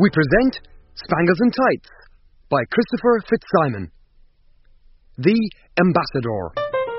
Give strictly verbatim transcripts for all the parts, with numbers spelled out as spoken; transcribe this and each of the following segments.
we present Spangles and Tights by Christopher Fitzsimon. The Ambassador.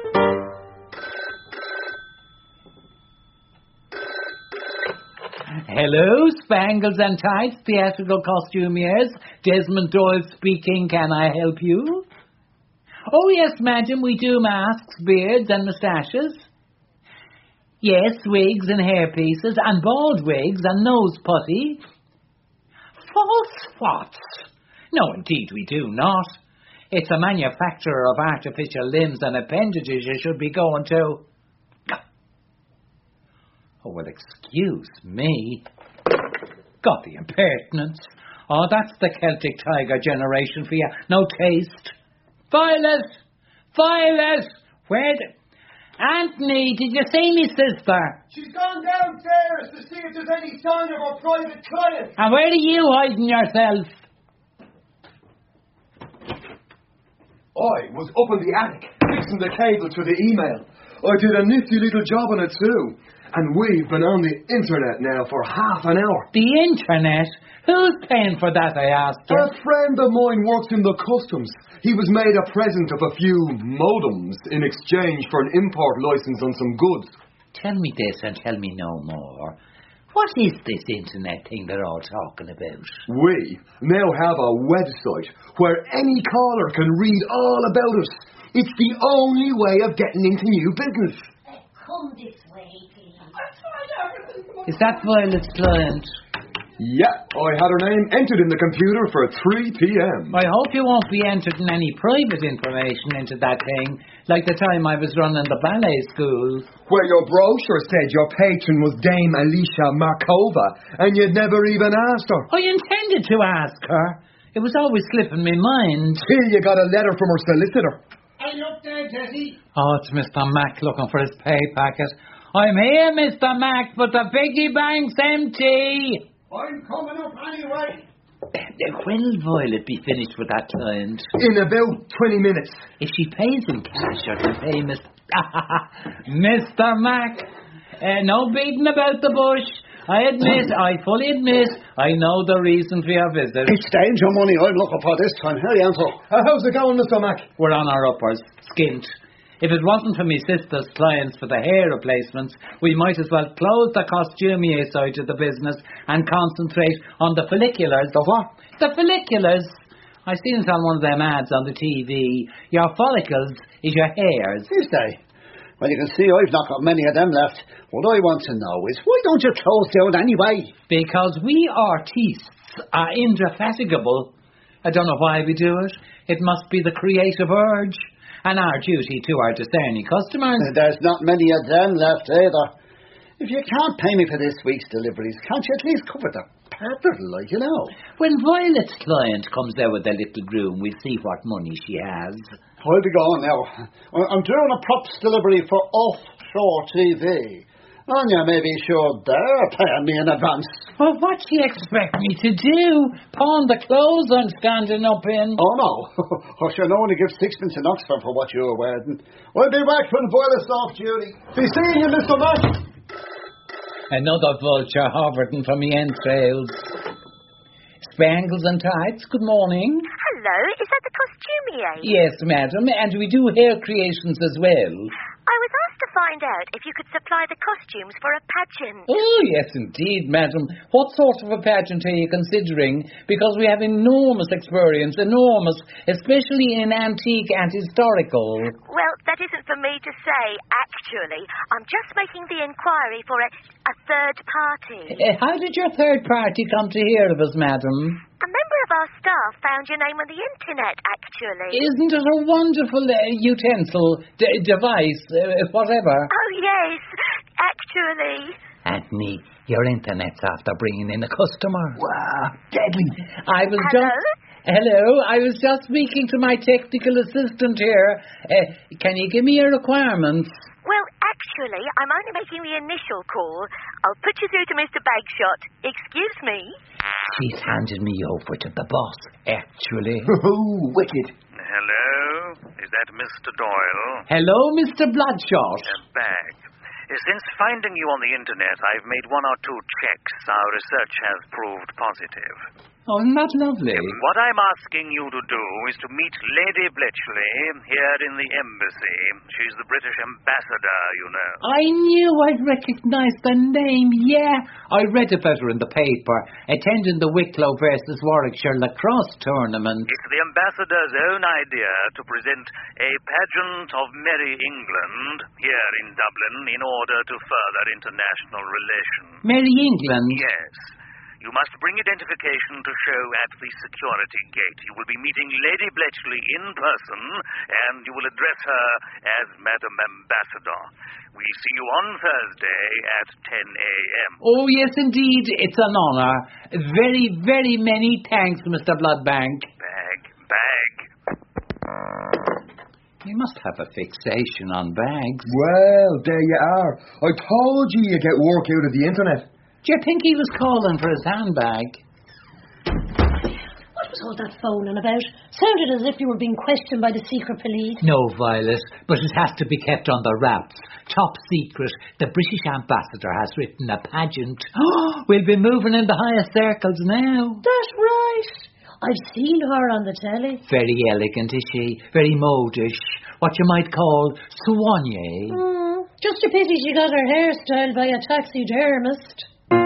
Hello, Spangles and Tights, theatrical costumiers. Desmond Doyle speaking. Can I help you? Oh, yes, madam, we do masks, beards and moustaches. Yes, wigs and hairpieces, and bald wigs and nose putty. False what? No, indeed, we do not. It's a manufacturer of artificial limbs and appendages you should be going to. Oh, well, excuse me. Got the impertinence. Oh, that's the Celtic Tiger generation for you. No taste. Violet! Violet! Where the... Anthony, did you see me sister? She's gone downstairs to see if there's any sign of her private client. And where are you hiding yourself? I was up in the attic, fixing the cable to the email. I did a nifty little job on it too. And we've been on the internet now for half an hour. The internet? Who's paying for that, I asked you? A friend of mine works in the customs. He was made a present of a few modems in exchange for an import license on some goods. Tell me this and tell me no more. What is this internet thing they're all talking about? We now have a website where any caller can read all about us. It's the only way of getting into new business. Uh, come this way, please. Is that Violet's client? Yeah, I had her name entered in the computer for three p.m. I hope you won't be entering any private information into that thing, like the time I was running the ballet school. Where your brochure said your patron was Dame Alicia Markova, and you'd never even asked her. I intended to ask her. It was always slipping my mind. Till you got a letter from her solicitor. Hey, look there, Jessie. Oh, it's Mister Mac looking for his pay packet. I'm here, Mister Mac, but the piggy bank's empty. I'm coming up anyway. When'll Violet be finished with that client? In about twenty minutes. If she pays in cash, I can pay Mister Mister Mac. Uh, no beating about the bush. I admit, I fully admit, I know the reason for your visit. It's danger money I'm looking for this time. Hey, Anto. Uh, how's it going, Mister Mac? We're on our uppers. Skint. If it wasn't for me sister's clients for the hair replacements, we might as well close the costumier side of the business and concentrate on the folliculars. The what? The folliculars. I seen it on one of them ads on the T V. Your follicles is your hairs. Is they? Well, you can see I've not got many of them left. What I want to know is, why don't you close down anyway? Because we artistes are indefatigable. I don't know why we do it. It must be the creative urge. And our duty to our discerning customers. There's not many of them left either. If you can't pay me for this week's deliveries, can't you at least cover the paper, like, you know? When Violet's client comes there with their little groom, we'll see what money she has. I'll be gone now. I'm doing a props delivery for Offshore T V. And you may be sure they're paying me in advance. Well, what do you expect me to do? Pawn the clothes I'm standing up in? Oh, no. I should only give sixpence in Oxford for what you're wearing. I'll be back when Violet's off duty. Be seeing you, Mister Mac. Another vulture hovering for me entrails. Spangles and Tights, good morning. Hello, is that the costumier? Yes, madam, and we do hair creations as well. I was asked to find out if you could supply the costumes for a pageant. Oh, yes, indeed, madam. What sort of a pageant are you considering? Because we have enormous experience, enormous, especially in antique and historical. Well, that isn't for me to say, actually. I'm just making the inquiry for a, a third party. Uh, how did your third party come to hear of us, madam? A member of our staff found your name on the internet, actually. Isn't it a wonderful uh, utensil, d- device, uh, whatever? Oh, yes, actually. Anthony, your internet's after bringing in a customer. Wow, deadly. I was Hello? just... Hello, I was just speaking to my technical assistant here. Uh, can you give me your requirements? Well, actually, I'm only making the initial call. I'll put you through to Mister Bagshot. Excuse me. She's handed me over to the boss, actually. Oh, wicked. Hello? Is that Mister Doyle? Hello, Mister Bloodshot. Uh, Bag. Since finding you on the internet, I've made one or two checks. Our research has proved positive. Oh, isn't that lovely? What I'm asking you to do is to meet Lady Bletchley here in the embassy. She's the British ambassador, you know. I knew I'd recognise the name, yeah. I read about her in the paper, attending the Wicklow versus Warwickshire lacrosse tournament. It's the ambassador's own idea to present a pageant of Merry England here in Dublin in order to further international relations. Merry England? Yes. You must bring identification to show at the security gate. You will be meeting Lady Bletchley in person, and you will address her as Madam Ambassador. We'll see you on Thursday at ten a.m. Oh, yes, indeed. It's an honour. Very, very many thanks, Mister Bloodbank. Bag, bag. You must have a fixation on bags. Well, there you are. I told you you get work out of the internet. Do you think he was calling for his handbag? What was all that phoning about? Sounded as if you were being questioned by the secret police. No, Violet, but it has to be kept on the wraps. Top secret. The British ambassador has written a pageant. We'll be moving in the highest circles now. That's right. I've seen her on the telly. Very elegant, is she? Very modish. What you might call soignée. Mm, just a pity she got her hair styled by a taxidermist.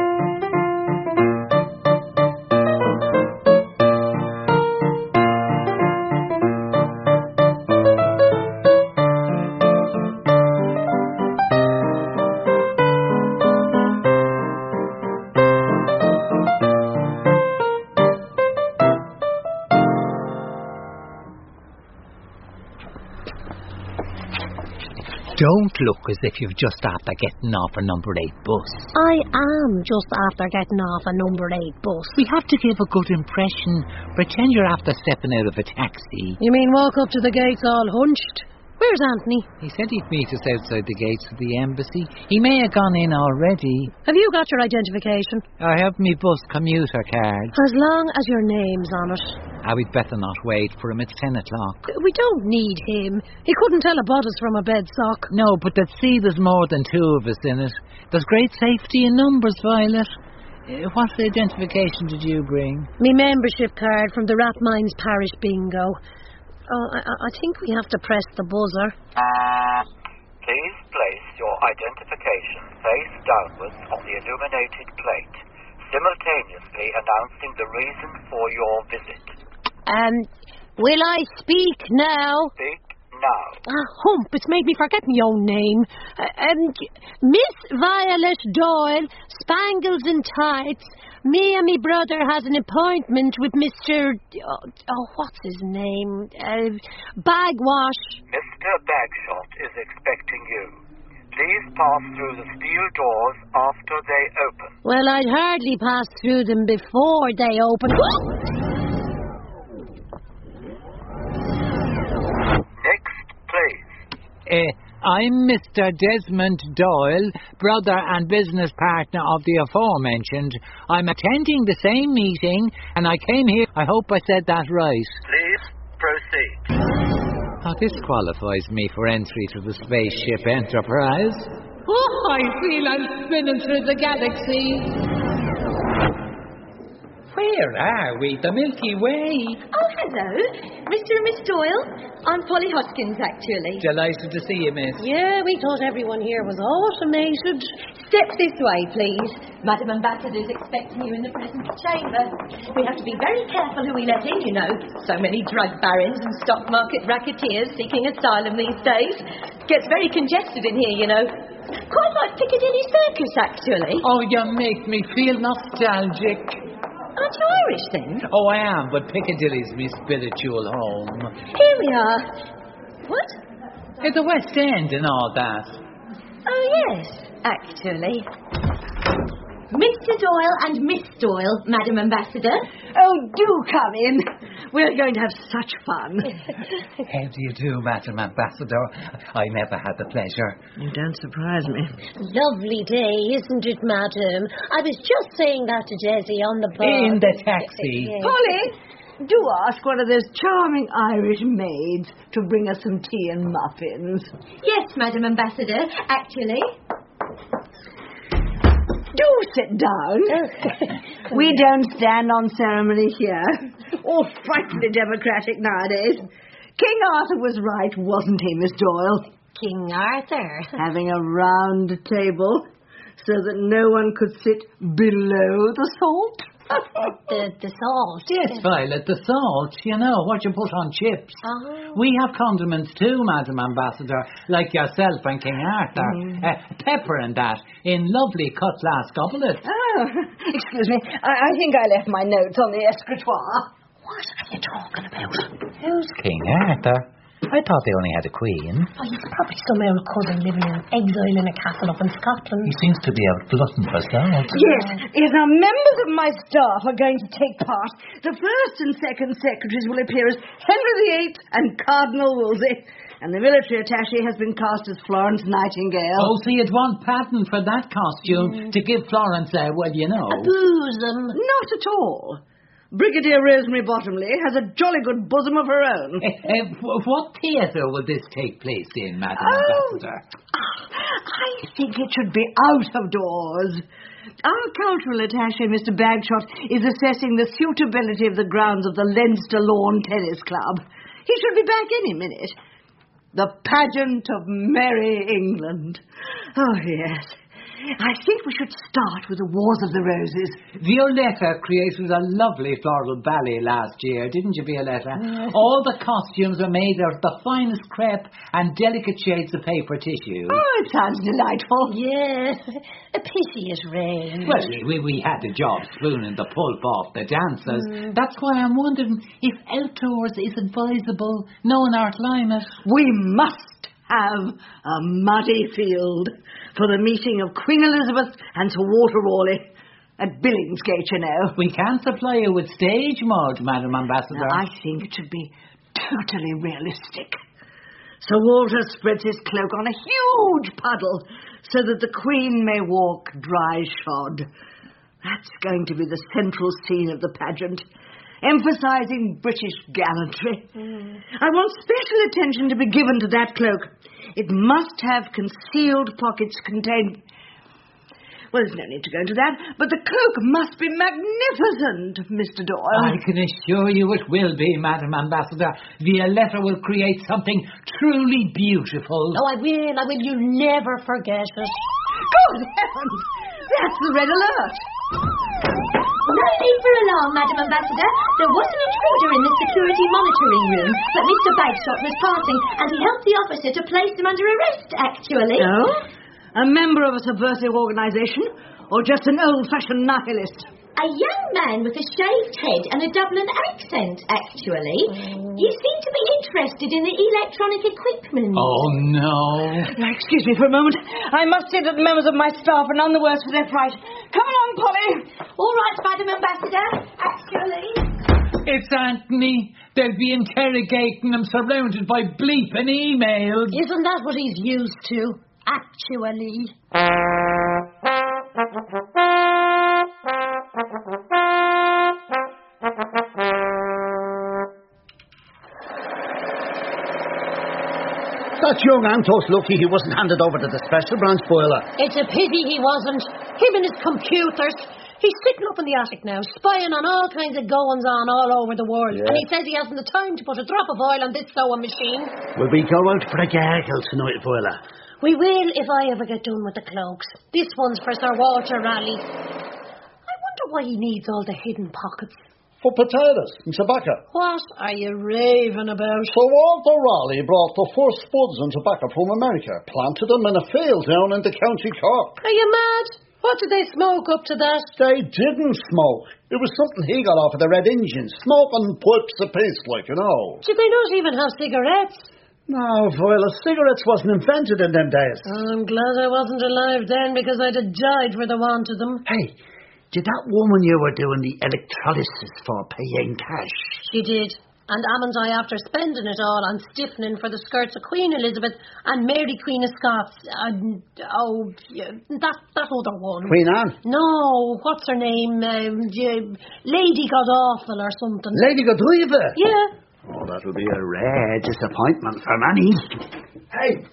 Don't look as if you've just after getting off a number eight bus. I am just after getting off a number eight bus. We have to give a good impression. Pretend you're after stepping out of a taxi. You mean walk up to the gates all hunched? Where's Anthony? He said he'd meet us outside the gates of the embassy. He may have gone in already. Have you got your identification? I have me bus commuter card. As long as your name's on it. Ah, we'd better not wait for him. It's ten o'clock. We don't need him. He couldn't tell a bodice from a bed sock. No, but they'd see there's more than two of us in it. There's great safety in numbers, Violet. Uh, what identification did you bring? Me membership card from the Rathmines Parish Bingo. Oh, I, I think we have to press the buzzer. Please place your identification face downwards on the illuminated plate, simultaneously announcing the reason for your visit. Um, will I speak now? Speak now. Ah, hump, it's made me forget my own name. Uh, um, Miss Violet Doyle, Spangles and Tights. Me and me brother has an appointment with Mister Oh, oh what's his name? Uh, Bagwash. Mister Bagshot is expecting you. Please pass through the steel doors after they open. Well, I'd hardly pass through them before they open. Next, please. Uh, I'm Mister Desmond Doyle, brother and business partner of the aforementioned. I'm attending the same meeting, and I came here. I hope I said that right. Please proceed. Oh, this qualifies me for entry to the Spaceship Enterprise. Oh, I feel I'm spinning through the galaxy. Where are we? The Milky Way. Oh, hello. Mister and Miss Doyle. I'm Polly Hoskins, actually. Delighted to see you, miss. Yeah, we thought everyone here was automated. Step this way, please. Madam Ambassador's expecting you in the present chamber. We have to be very careful who we let in, you know. So many drug barons and stock market racketeers seeking asylum these days. Gets very congested in here, you know. Quite like Piccadilly Circus, actually. Oh, you make me feel nostalgic. Aren't you Irish, then? Oh, I am, but Piccadilly's my spiritual home. Here we are. What? At the West End and all that. Oh, yes, actually. Mister Doyle and Miss Doyle, Madam Ambassador. Oh, do come in. We're going to have such fun. How do you do, Madam Ambassador? I never had the pleasure. You don't surprise me. Lovely day, isn't it, madam? I was just saying that to Desi on the bar. In the taxi. Yes. Polly, do ask one of those charming Irish maids to bring us some tea and muffins. Yes, Madam Ambassador, actually. Do sit down. We don't stand on ceremony here. All frightfully democratic nowadays. King Arthur was right, wasn't he, Miss Doyle? King Arthur. Having a round table so that no one could sit below the salt. the, the salt. Yes, Violet, the salt, you know, what you put on chips. Oh. We have condiments too, Madam Ambassador, like yourself and King Arthur. Mm. Uh, pepper and that, in lovely cut glass goblets. Oh, excuse me. I, I think I left my notes on the escritoire. What are you talking about? Who's King Arthur? I thought they only had a queen. Oh, he's probably some old cousin living in exile in a castle up in Scotland. He seems to be out glutton for salt. Yes, yes, now members of my staff are going to take part. The first and second secretaries will appear as Henry the Eighth and Cardinal Wolsey. And the military attaché has been cast as Florence Nightingale. Oh, so you'd want Patton for that costume mm. to give Florence a, well, you know... a bosom. Not at all. Brigadier Rosemary Bottomley has a jolly good bosom of her own. Uh, uh, what theatre will this take place in, Madam oh, Ambassador? I think it should be out of doors. Our cultural attaché, Mister Bagshot, is assessing the suitability of the grounds of the Leinster Lawn Tennis Club. He should be back any minute. The pageant of merry England. Oh, yes. I think we should start with the Wars of the Roses. Violetta created a lovely floral ballet last year, didn't you, Violetta? Yes. All the costumes are made out of the finest crepe and delicate shades of paper tissue. Oh, it sounds delightful. Yes. A pity it rained. Well, we, we had the job spooning the pulp off the dancers. Mm. That's why I'm wondering if outdoors is advisable, knowing our climate. We must have a muddy field for the meeting of Queen Elizabeth and Sir Walter Raleigh at Billingsgate, you know. We can supply you with stage mud, Madam Ambassador. Now, I think it should be totally realistic. Sir Walter spreads his cloak on a huge puddle so that the Queen may walk dry-shod. That's going to be the central scene of the pageant, emphasising British gallantry. Mm. I want special attention to be given to that cloak. It must have concealed pockets contained... Well, there's no need to go into that, but the cloak must be magnificent, Mister Doyle. I can assure you it will be, Madam Ambassador. Violetta will create something truly beautiful. Oh, I will, I will. You'll never forget it. Good heavens! That's the red alert. No need for alarm, Madam Ambassador. There was an intruder in the security monitoring room, but Mister Bagshot was passing, and he helped the officer to place him under arrest, actually. Oh? A member of a subversive organisation, or just an old-fashioned nihilist? A young man with a shaved head and a Dublin accent, actually. Mm. You seem to be interested in the electronic equipment. Oh, no. Now, excuse me for a moment. I must say that the members of my staff are none the worse for their fright. Come along, Polly. All right, Madam Ambassador. Actually... It's Anthony. They'll be interrogating him surrounded by bleeping emails. Isn't that what he's used to? Actually. That young Antos lucky he wasn't handed over to the special branch, Boiler. It's a pity he wasn't. Him and his computers. He's sitting up in the attic now, spying on all kinds of goings-on all over the world. Yeah. And he says he hasn't the time to put a drop of oil on this sewing machine. Will we go out for a gargle tonight, Boiler? We will if I ever get done with the cloaks. This one's for Sir Walter Raleigh. I wonder why he needs all the hidden pockets. For potatoes and tobacco. What are you raving about? Sir Walter Raleigh brought the first spuds and tobacco from America, planted them in a field down in the County Cork. Are you mad? What did they smoke up to that? They didn't smoke. It was something he got off of the Red Indians. Smoking pipes apiece, like, you know. Did they not even have cigarettes? No, Viola, cigarettes wasn't invented in them days. I'm glad I wasn't alive then, because I'd have died for the want of them. Hey, did that woman you were doing the electrolysis for pay in cash? She did. And Ammons I, after spending it all on stiffening for the skirts of Queen Elizabeth and Mary Queen of Scots, and, oh, that that other one. Queen Anne? No, what's her name? Um, Lady Godawful or something. Lady Godiva? Yeah. Oh, that'll be a rare disappointment for Manny. Hey,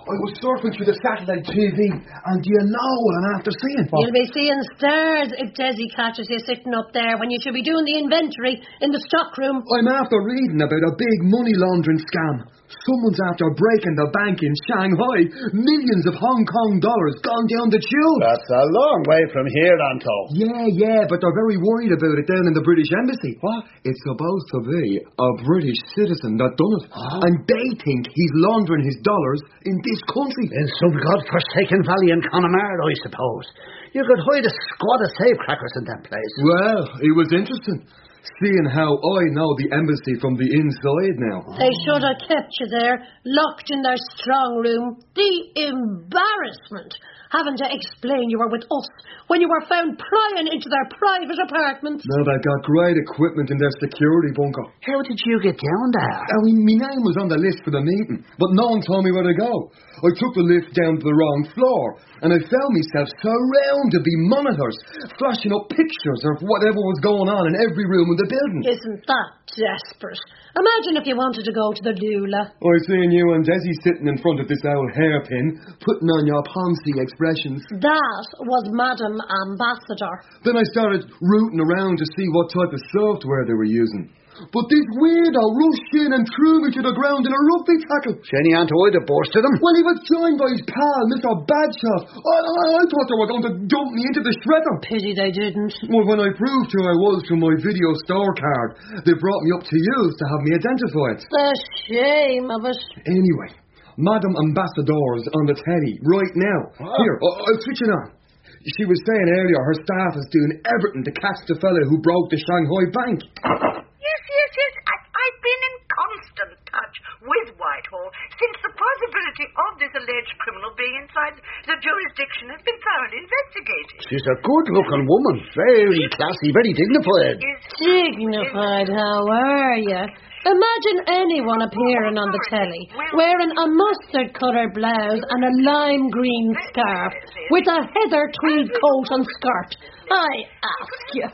I was surfing through the satellite T V, and do you know what I'm after seeing? You'll be seeing stars if Desi catches you sitting up there when you should be doing the inventory in the stockroom. I'm after reading about a big money laundering scam. Someone's after breaking the bank in Shanghai. Millions of Hong Kong dollars gone down the tube. That's a long way from here, Anto. Yeah, yeah, but they're very worried about it down in the British Embassy. What? It's supposed to be a British citizen that done it. Oh. And they think he's laundering his dollars in this country. In some godforsaken valley in Connemara, I suppose. You could hide a squad of safecrackers in that place. Well, it was interesting. Seeing how I know the embassy from the inside now. They should have kept you there, locked in their strong room. The embarrassment having to explain you were with us when you were found prying into their private apartments. No, they've got great equipment in their security bunker. How did you get down there? I mean, my name was on the list for the meeting, but no one told me where to go. I took the lift down to the wrong floor, and I found myself surrounded by monitors, flashing up pictures of whatever was going on in every room in the building. Isn't that desperate? Imagine if you wanted to go to the Lula. I seen you and Desi sitting in front of this old hairpin, putting on your Ponzi expressions. That was Madam Ambassador. Then I started rooting around to see what type of software they were using. But this weirdo rushed in and threw me to the ground in a rugby tackle. Jenny Antoid had borsted him. Well, he was joined by his pal, Mister Badshaw. I, I, I thought they were going to dump me into the shredder. Pity they didn't. Well, when I proved who I was from my video store card, they brought me up to you to have me identified. The shame of it. Anyway, Madam Ambassador's on the telly right now. Oh. Here, I'll, I'll switch it on. She was saying earlier her staff is doing everything to catch the fella who broke the Shanghai bank. Yes, yes, yes. I, I've been in constant touch with Whitehall since the possibility of this alleged criminal being inside the jurisdiction has been thoroughly investigated. She's a good-looking woman. Very classy, very dignified. Is, dignified, is, how are you? Imagine anyone appearing on the telly wearing a mustard-coloured blouse and a lime green scarf with a heather tweed coat and skirt. I ask you.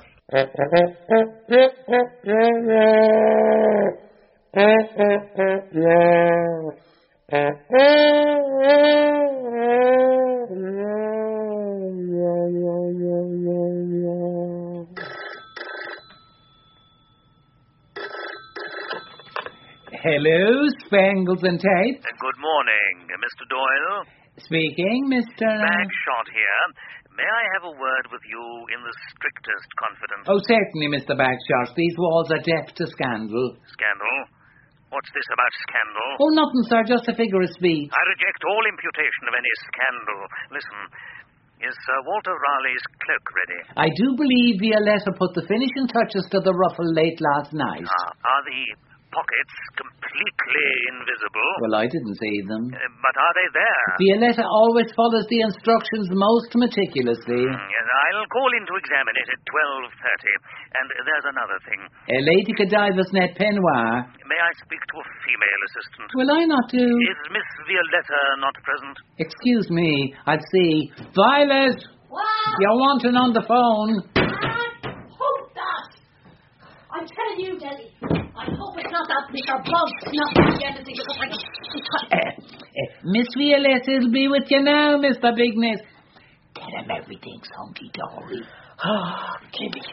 Hello, Spangles and Tights. Uh, good morning, uh, Mister Doyle. Speaking, Mister Bagshot here. May I have a word with you in the strictest confidence? Oh, certainly, Mister Bagshot. These walls are deaf to scandal. Scandal? What's this about scandal? Oh, nothing, sir. Just a figure of speech. I reject all imputation of any scandal. Listen, is Sir Walter Raleigh's cloak ready? I do believe Violetta put the finishing touches to the ruffle late last night. Ah, are the pockets completely invisible? Well, I didn't see them. Uh, but are they there? Violetta always follows the instructions most meticulously. Mm, yes, I'll call in to examine it at twelve thirty. And there's another thing. A Lady Godiva's net peignoir. May I speak to a female assistant? Will I not do? Is Miss Violetta not present? Excuse me, I'd see. Violet! What? You're wanting on the phone. Ah, hold that! I'm telling you, Desi. I hope it's not that Mister Bug snuffing anything because I can... Uh, uh, Miss Violetta'll be with you now, Mister Bigness. Tell him everything's hunky-dory. Oh, Jimmy.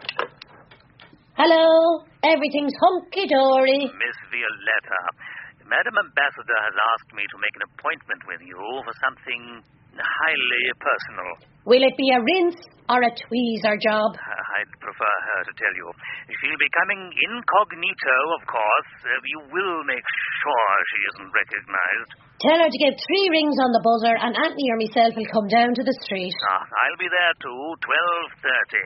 Hello. Everything's hunky-dory. Miss Violetta, Madam Ambassador has asked me to make an appointment with you for something highly personal. Will it be a rinse or a tweezer job? Uh, I'd prefer her to tell you. She'll be coming incognito, of course. Uh, you will make sure she isn't recognized. Tell her to give three rings on the buzzer and Anthony or myself will come down to the street. Ah, I'll be there too, twelve thirty.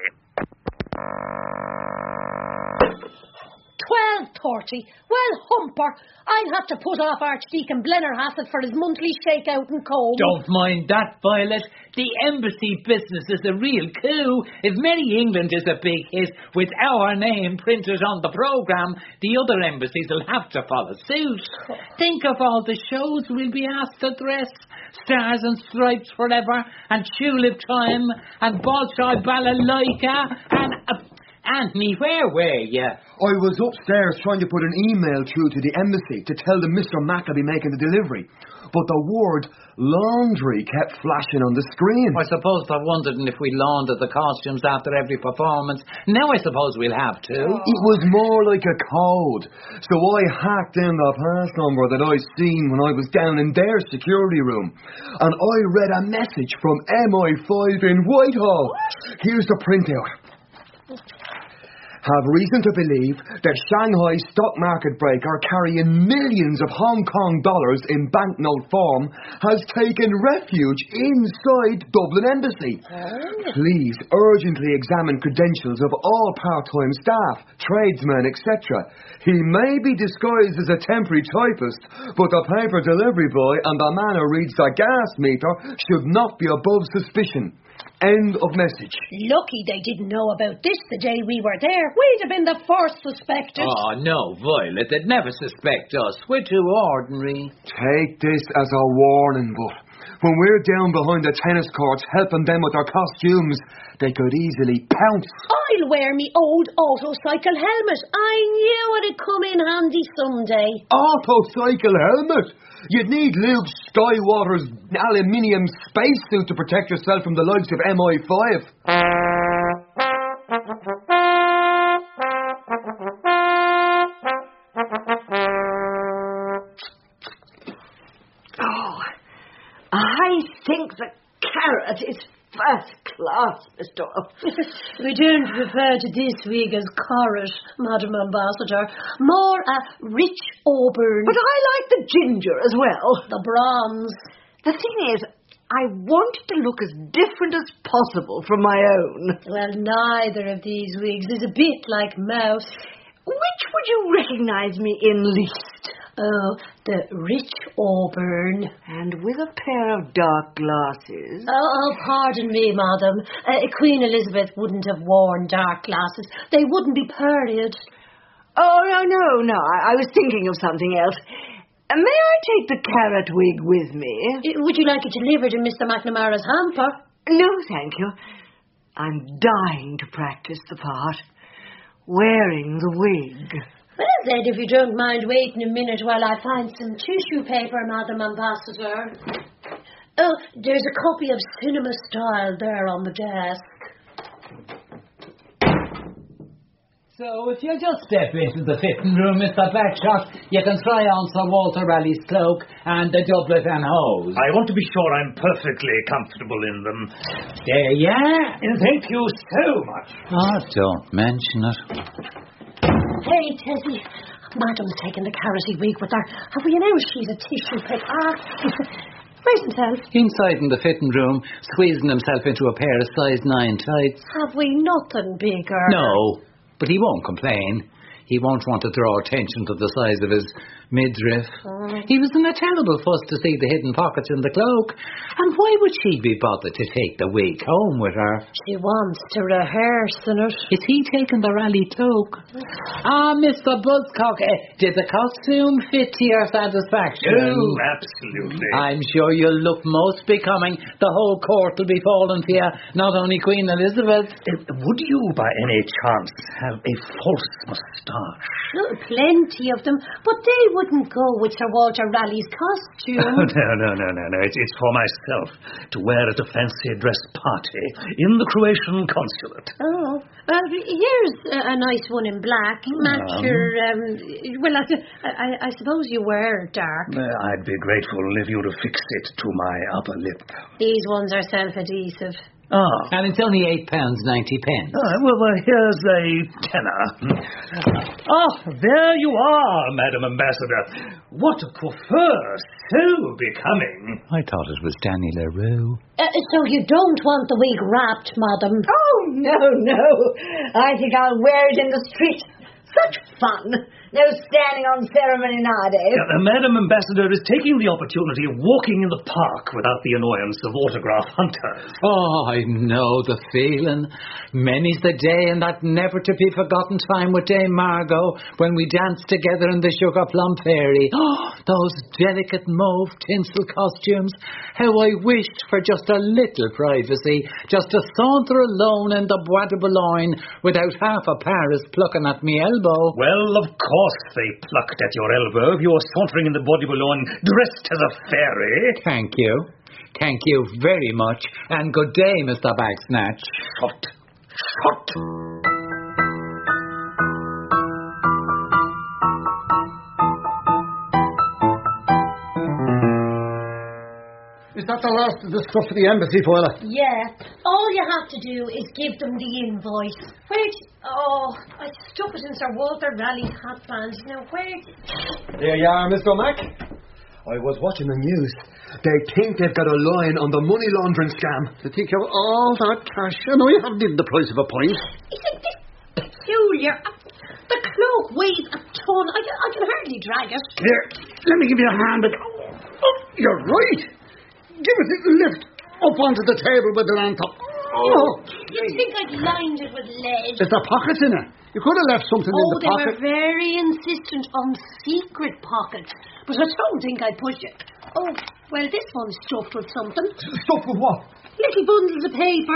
Twelve thirty? Well, Humper, I'll have to put off Archdeacon Blennerhassett for his monthly shakeout and comb. Don't mind that, Violet. The embassy business is a real coup. If Merry England is a big hit with our name printed on the programme, the other embassies will have to follow suit. Think of all the shows we'll be asked to dress. Stars and Stripes Forever, and Tulip Time, and Bolshoi Balalaika, and... Uh, Anthony, where were you? I was upstairs trying to put an email through to the embassy to tell them Mister Mac will be making the delivery. but the word laundry kept flashing on the screen. I suppose they're wondering if we laundered the costumes after every performance. Now I suppose we'll have to. It was more like a code. So I hacked in the pass number that I seen when I was down in their security room. And I read a message from M I five in Whitehall. Here's the printout. Have reason to believe that Shanghai stock market breaker carrying millions of Hong Kong dollars in banknote form has taken refuge inside Dublin Embassy. Oh. Please urgently examine credentials of all part-time staff, tradesmen, et cetera. He may be disguised as a temporary typist, but the paper delivery boy and the man who reads the gas meter should not be above suspicion. End of message. Lucky they didn't know about this the day we were there. We'd have been the first suspected. Oh, no, Violet, they'd never suspect us. We're too ordinary. Take this as a warning, but when we're down behind the tennis courts helping them with their costumes, they could easily pounce. I'll wear me old autocycle helmet. I knew it'd come in handy someday. Autocycle helmet? You'd need Luke Skywalker's aluminium spacesuit to protect yourself from the likes of M I five. Oh, I think the carrot is first class, Miss Doyle. We don't refer to this wig as carrot, Madam Ambassador. More a rich auburn. But I like the ginger as well. The bronze. The thing is, I wanted to look as different as possible from my own. Well, neither of these wigs is a bit like Mouse. Which would you recognise me in least? Oh, the rich auburn. And with a pair of dark glasses. Oh, oh pardon me, madam. Uh, Queen Elizabeth wouldn't have worn dark glasses. They wouldn't be period. Oh, no, no, no. I, I was thinking of something else. Uh, may I take the carrot wig with me? Uh, would you like it delivered in Mister McNamara's hamper? No, thank you. I'm dying to practice the part. Wearing the wig. Well, then, if you don't mind waiting a minute while I find some tissue paper, Madam Ambassador. Oh, there's a copy of Cinema Style there on the desk. So, if you just step into the fitting room, Mister Blackshot, you can try on Sir Walter Raleigh's cloak and the doublet and hose. I want to be sure I'm perfectly comfortable in them. There you are. Thank you so much. Oh, don't mention it. Hey, Tessie. Madam's taken the carroty wig with her. Have we announced she's a tissue paper? Ah, where's himself? Inside in the fitting room, squeezing himself into a pair of size nine tights. Have we nothing bigger? No. But he won't complain. He won't want to draw attention to the size of his midriff. Mm. He was in a terrible fuss to see the hidden pockets in the cloak. And why would she be bothered to take the wig home with her? She wants to rehearse in it. Is he taking the Raleigh cloak? Ah, Mister Buzzcock, eh, did the costume fit to your satisfaction? Oh, absolutely. I'm sure you'll look most becoming. The whole court will be falling for you, not only Queen Elizabeth. Uh, would you, by any chance, have a false moustache? Oh, plenty of them, but they wouldn't go with Sir Walter Raleigh's costume. Oh, no, no, no, no, no. It's, it's for myself to wear at a fancy dress party in the Croatian consulate. Oh, uh, here's a, a nice one in black. Match um, your, um, well, I, I, I suppose you wear dark. Uh, I'd be grateful if you'd affix it to my upper lip. These ones are self-adhesive. Ah. And it's only eight pounds ninety pence. Ah, well, well, here's a tenner. Ah, there you are, Madam Ambassador. What a coiffure. So becoming. I thought it was Danny LaRue. Uh, so you don't want the wig wrapped, madam? Oh, no, no. I think I'll wear it in the street. Such fun. No standing on ceremony nowadays. Yeah, the Madam Ambassador is taking the opportunity of walking in the park without the annoyance of autograph hunters. Oh, I know the feeling. Many's the day in that never-to-be-forgotten time with Dame Margot when we danced together in the Sugar Plum Fairy. Oh, those delicate mauve tinsel costumes. How I wished for just a little privacy, just to saunter alone in the Bois de Boulogne without half of Paris plucking at me elbow. Well, of course. course they plucked at your elbow if you were sauntering in the body balloon dressed as a fairy. Thank you. Thank you very much. And good day, Mister Bagsnatch. Shut. Shut. Is that the last of the stuff for the embassy, Foiler? Yeah. All you have to do is give them the invoice. Wait. Oh, I stuck it in Sir Walter Raleigh's hat band. Now, where... There you are, Mister Mac. I was watching the news. They think they've got a line on the money laundering scam. They think of all that cash. I know you haven't even the price of a pint. Isn't this peculiar? The cloak weighs a ton. I can, I can hardly drag it. Here, let me give you a hand. But... Oh, you're right. Give it a lift up onto the table with it on top. Oh! You'd think I'd lined it with lead. There's the pockets in it. You could have left something oh, in the they pocket. were very insistent on secret pockets. But I don't think I'd push it. Oh, well, this one's stuffed with something. Stuffed with what? Little bundles of paper.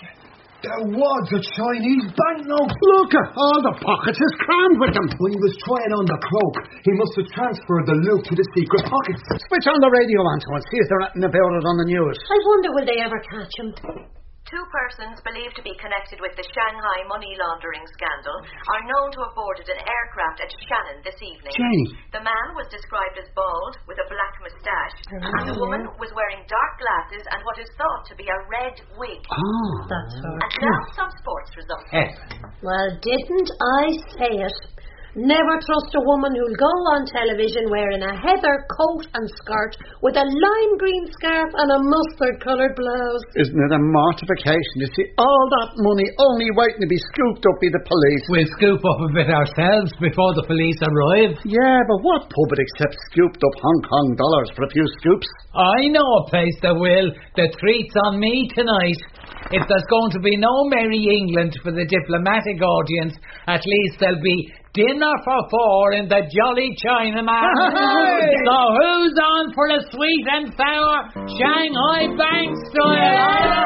There was a Chinese banknote. Look at all the pockets. It's crammed with them. When he was trying on the cloak, he must have transferred the loot to the secret pockets. Switch on the radio, Antoine. See if they're writing about it on the news. I wonder will they ever catch him. Two persons believed to be connected with the Shanghai money laundering scandal are known to have boarded an aircraft at Shannon this evening. Jenny. The man was described as bald with a black moustache, Oh, and the woman was wearing dark glasses and what is thought to be a red wig. Oh. That's hard. And now some sports results. Well, didn't I say it? Never trust a woman who'll go on television wearing a heather coat and skirt with a lime green scarf and a mustard coloured blouse. Isn't it a mortification to see all that money only waiting to be scooped up by the police? We'll scoop up a bit ourselves before the police arrive. Yeah, but what pub would accept scooped up Hong Kong dollars for a few scoops? I know a place that will. The treat's on me tonight. If there's going to be no Merry England for the diplomatic audience, at least there'll be dinner for four in the Jolly Chinaman. So who's on for the sweet and sour Shanghai Bank style?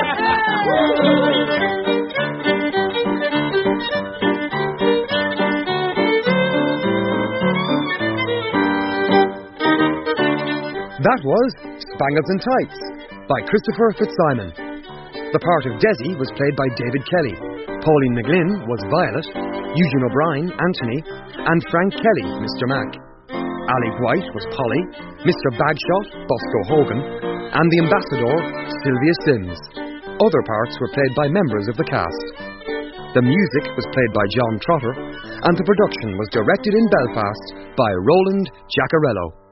That was Spangles and Tights by Christopher Fitzsimon. The part of Desi was played by David Kelly. Pauline McGlynn was Violet, Eugene O'Brien, Anthony, and Frank Kelly, Mister Mac. Ali White was Polly, Mister Bagshot, Bosco Hogan, and the Ambassador, Sylvia Sims. Other parts were played by members of the cast. The music was played by John Trotter, and the production was directed in Belfast by Roland Giacarello.